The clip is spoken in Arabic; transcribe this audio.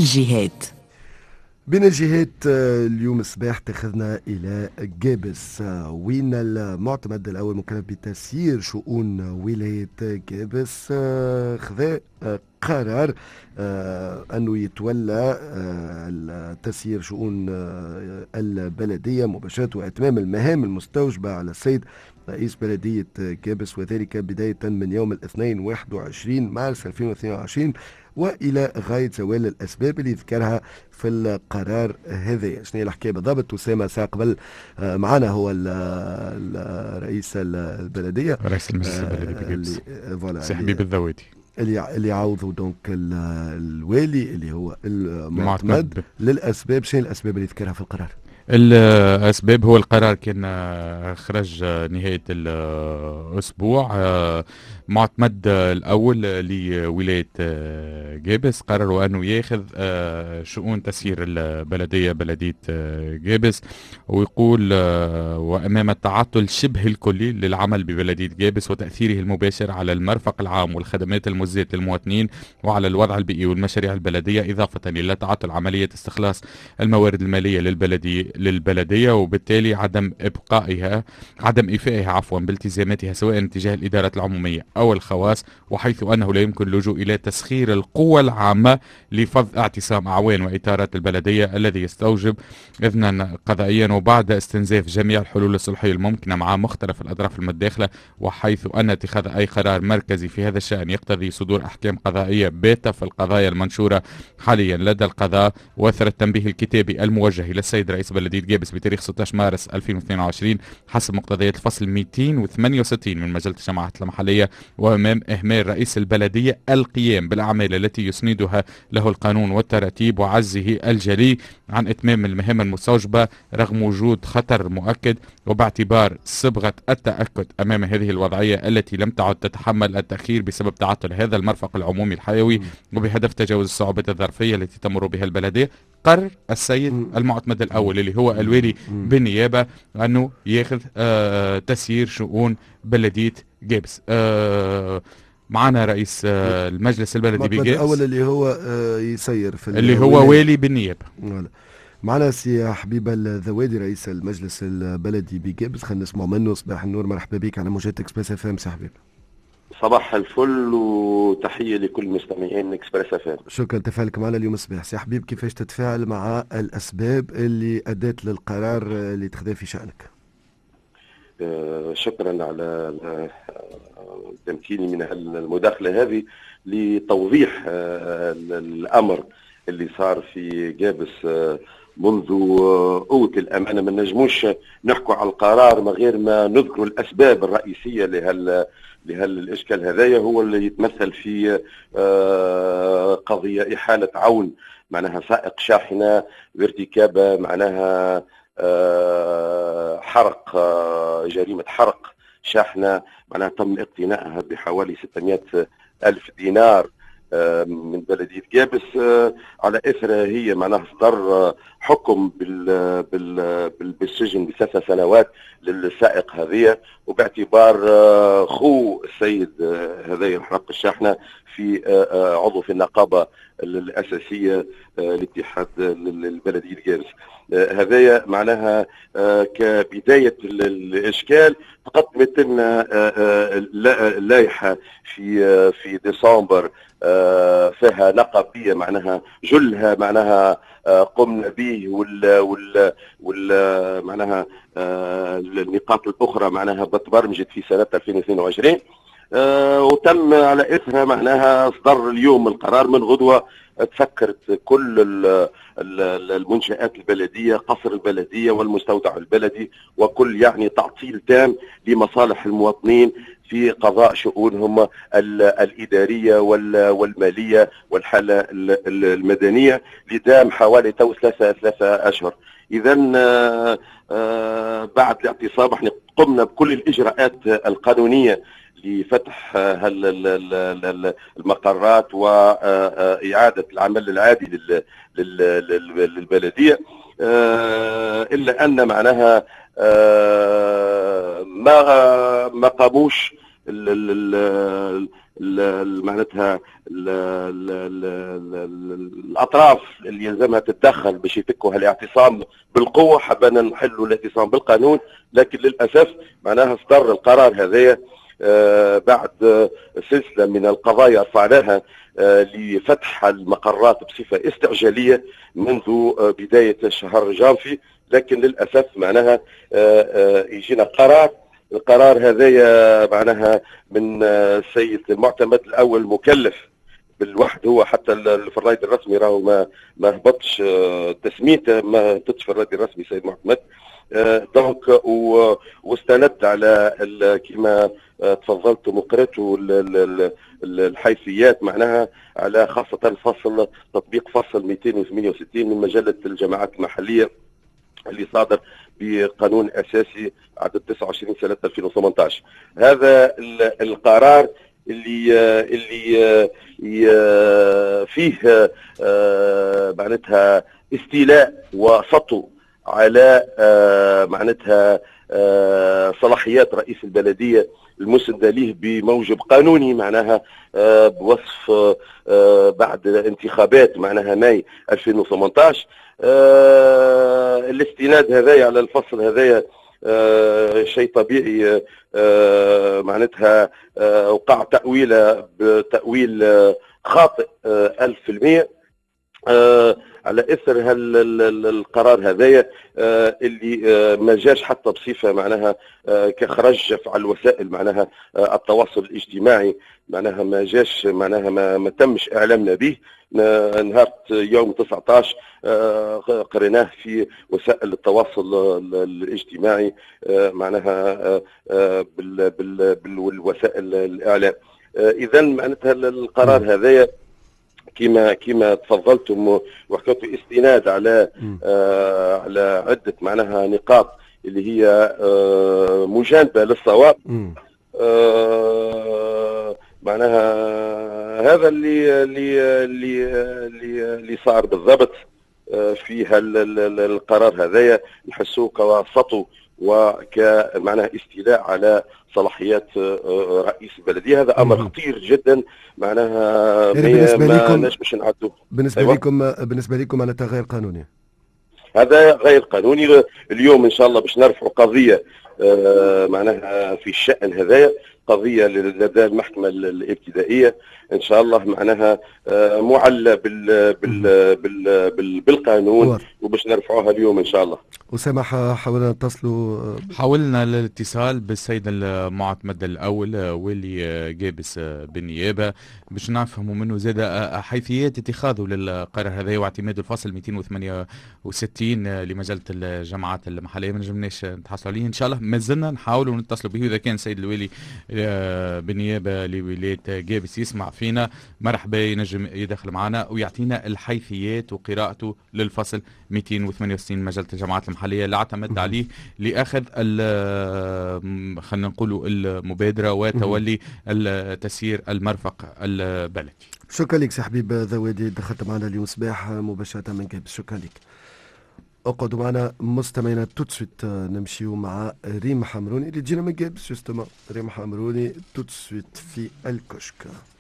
الجهات. بين الجهات اليوم الصباح تخذنا إلى جابس، وين المعتمد الأول مكلف بتسيير شؤون ولاية جابس خذا قرار أنه يتولى تسيير شؤون البلدية مباشرة وإتمام المهام المستوجبة على السيد رئيس بلدية جابس، وذلك بداية من يوم الاثنين 21 مارس 2022 وإلى غاية زوال الأسباب اللي ذكرها في القرار هذا. شنو هي الحكاية بالضبط؟ أسامة ساعة قبل معنا هو رئيس البلدية، رئيس المجلس البلدي بجابس سي حبيب الذواتي، اللي عاوضوا دونك الوالي اللي هو المعتمد للأسباب. شنو الأسباب اللي ذكرها في القرار؟ الأسباب هو القرار كان خرج نهاية الأسبوع. معتمد الأول لولاية جابس قرروا أنه ياخذ شؤون تسيير البلدية بلدية جابس، ويقول وأمام التعطل شبه الكلي للعمل ببلدية جابس وتأثيره المباشر على المرفق العام والخدمات المزدة للمواطنين وعلى الوضع البيئي والمشاريع البلدية، إضافة إلى تعطل عملية استخلاص الموارد المالية للبلدية وبالتالي عدم إيفائها بالتزاماتها سواء تجاه الإدارات العمومية أو الخواص، وحيث أنه لا يمكن اللجوء إلى تسخير القوى العامة لفض اعتصام أعوان وإطارات البلدية الذي يستوجب إذنا قضائيا، وبعد استنزاف جميع الحلول الصلحية الممكنة مع مختلف الأطراف المتداخلة، وحيث أن اتخاذ أي قرار مركزي في هذا الشأن يقتضي صدور أحكام قضائية باتة في القضايا المنشورة حاليا لدى القضاء. وأثر التنبيه الكتابي الموجه إلى السيد رئيس بلدية جابس بتاريخ 16 مارس 2022 حسب مقتضيات الفصل 268 من مجلة الجماعات المحلية، وأمام إهمال رئيس البلدية القيام بالأعمال التي يسندها له القانون والتراتيب وعجزه الجلي عن إتمام المهام المستوجبة رغم وجود خطر مؤكد، وباعتبار صبغة التأكد أمام هذه الوضعية التي لم تعد تتحمل التأخير بسبب تعطل هذا المرفق العمومي الحيوي وبهدف تجاوز الصعوبات الظرفية التي تمر بها البلدية، قرر السيد المعتمد الأول اللي هو الوالي بالنيابة أنه ياخذ تسيير شؤون بلدية جابس. معنا رئيس المجلس البلدي بجابس الأول اللي هو يسير في اللي هو والي بالنيابة. معنا سي حبيب الذوادي رئيس المجلس البلدي بجابس، خلينا نسمع منه. صباح النور، مرحبا بك على موجات اكسبريس اف ام سي حبيب. صباح الفل وتحية لكل مستمعين اكسبريس اف ام. شكرا تفاعلك معنا اليوم الصباح. سي حبيب، كيفاش تتفاعل مع الأسباب اللي أدت للقرار اللي تخذه في شأنك؟ شكرا على تمكيني من المداخلة هذه لتوضيح الأمر اللي صار في جابس منذ قوة الأمانة. ما نجموش نحكوا على القرار من غير ما نذكر الأسباب الرئيسية لهالإشكال هذايا، هو اللي يتمثل في قضية إحالة عون معناها سائق شاحنة بارتكاب معناها حرق، جريمة حرق شاحنة معناها تم اقتنائها بحوالي 600 ألف دينار من بلدية جابس. على إثر هي معناها اصدر حكم بالسجن ب3 سنوات للسائق هذه، وباعتبار خو السيد هذا الحرق الشاحنة في عضو في النقابة الأساسية لاتحاد البلدية جابس. هذايا معناها كبداية الإشكال تقدمت لنا لائحة في ديسمبر فيها نقابية معناها جلها معناها قمنا به وال معناها النقاط الأخرى معناها بتبرمجت في سنة 2022، وتم على إثرها معناها إصدار اليوم القرار. من غدوة تفكرت كل المنشآت البلدية، قصر البلدية والمستودع البلدي وكل يعني تعطيل تام لمصالح المواطنين في قضاء شؤونهم الإدارية والمالية والحالة المدنية لدام حوالي ثلاثة أشهر. إذا بعد الاعتصام احنا قمنا بكل الإجراءات القانونية لفتح المقرات وإعادة العمل العادي للبلدية، إلا أن معناها ما قاموش معناتها الاطراف اللي يلزمها تتدخل باش يفكوا هالاعتصام بالقوه، حبنا نحلوا الاعتصام بالقانون، لكن للاسف معناها اصدر القرار هذايا بعد سلسله من القضايا رفعناها لفتح المقرات بصفه استعجاليه منذ بدايه شهر جانفي، لكن للاسف معناها يجينا القرار هذايا معناها من السيد المعتمد الاول مكلف بالوحد، هو حتى في الرائد الرسمي راهو ما هبطش تسميته، ما هبطش في الرائد الرسمي سيد معتمد. دونك واستند على كما تفضلتم وقرأتوا الحيثيات معناها على خاصة تطبيق فصل 268 من مجلة الجماعات المحلية اللي صادر بقانون أساسي عدد 29 سنة 2018. هذا القرار اللي فيه معناتها استيلاء وسطو على معناتها صلاحيات رئيس البلدية المسندة ليه بموجب قانوني معناها بوصف بعد انتخابات معناها ماي 2018. الاستناد هذايا على الفصل هذايا شيء طبيعي، معناتها وقع بتأويل خاطئ 1000%. على اثر القرار هذايا اللي ما جاش حتى بصفه معناها كخرج على الوسائل معناها التواصل الاجتماعي، معناها ما جاش معناها ما تمش اعلامنا به. نهار يوم 19 قريناه في وسائل التواصل الاجتماعي معناها بالوسائل الاعلام. اذا معناتها القرار هذايا كما تفضلتم وحكيتوا استناد على عده معناها نقاط اللي هي مجانبه للصواب. معناها هذا اللي صار بالضبط في القرار هذايا، نحسوه كوسطو وكمعناها استيلاء على صلاحيات رئيس البلديه. هذا امر خطير جدا معناها ما نجمش نعدوه. بالنسبه لكم معناتها غير قانوني. هذا غير قانوني. اليوم ان شاء الله باش نرفعوا قضيه معناها في الشأن هذايا، قضيه لدى المحكمه الابتدائيه ان شاء الله معناها معلة بالقانون، وباش نرفعوها اليوم ان شاء الله. أسامة حاولنا الاتصال بالسيد المعتمد الاول واللي جابس بالنيابه باش نفهموا منه زاد حيثيات اتخاذه للقرار هذا واعتماد الفصل 268 لمجله الجماعات المحليه. ما نجمناش نتحصلوا عليه، ان شاء الله مازلنا نحاولوا نتصلوا به. اذا كان السيد الوالي بالنيابه لولايه جابس يسمع فينا مرحبا، ينجم يدخل معنا ويعطينا الحيثيات وقراءته للفصل 268 مجله الجماعات المحليه اللي اعتمد عليه لاخذ خلينا نقولوا المبادره وتولي تسيير المرفق البلدي. شكرا لك سي حبيب ذوادي، دخلت معنا اليوم صباح مباشره من جابس. شكرا لك. اقعدوا معنا مستمعينا توتسويت، نمشيو مع ريم حمروني اللي تجينا من جابس جوستومون. ريم حمروني توتسويت في الكشك.